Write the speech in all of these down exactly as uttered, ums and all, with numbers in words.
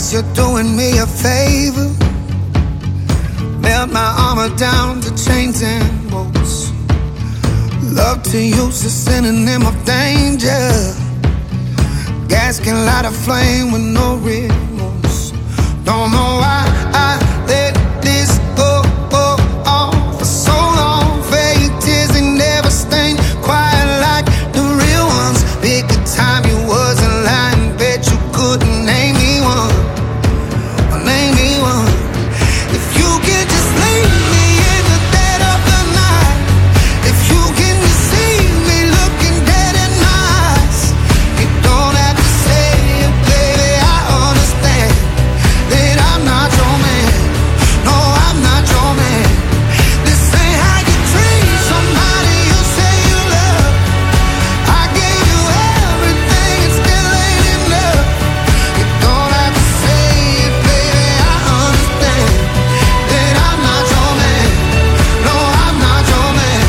You're doing me a favor. Melt my armor down to chains and bolts. Love to use the synonym of danger. Gas can light a flame with no remorse. Don't know why I let this go, go on for so long. Fake tears they never stain, quiet like the real ones. Pick a time you wasn't lying, bet you couldn't name me one. Name me one. If you could just leave me in the dead of the night. If you can just see me looking dead in my eyes. You don't have to say it, baby, I understand that I'm not your man. No, I'm not your man. This ain't how you treat somebody you say you love. I gave you everything and still ain't enough. You don't have to say it, baby, I understand that I'm not your man. No, I'm not your man.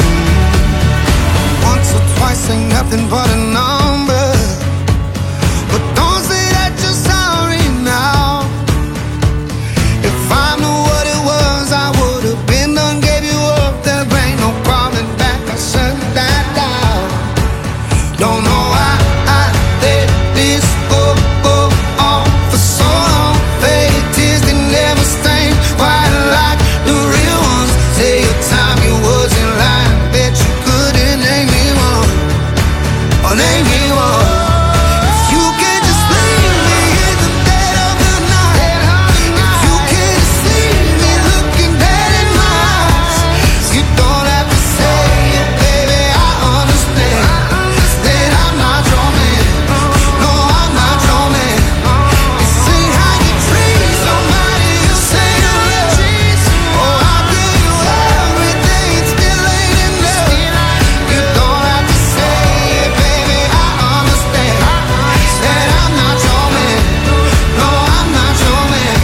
Once or twice ain't nothing but a number. But don't say that you're sorry now. If I knew what it was, I would've been done, gave you up. There ain't no crawling back, I shut that down. Don't know why I let this go, go on for so long. Fake tears they never stain, quite like the real ones. Say your time you wasn't lying, bet you couldn't name me one. Or name me one. If you could just leave me in the dead of the night. If you can see me looking dead in my eyes. You don't have to say it, baby, I understand that I'm not your man. No, I'm not your man. This ain't how you treat somebody you say you love. Oh, I give you everything, it still ain't enough. You don't have to say it, baby, I understand that I'm not your man. No, I'm not your man.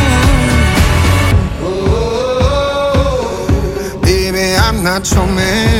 Mm. Oh, baby, I'm not your man.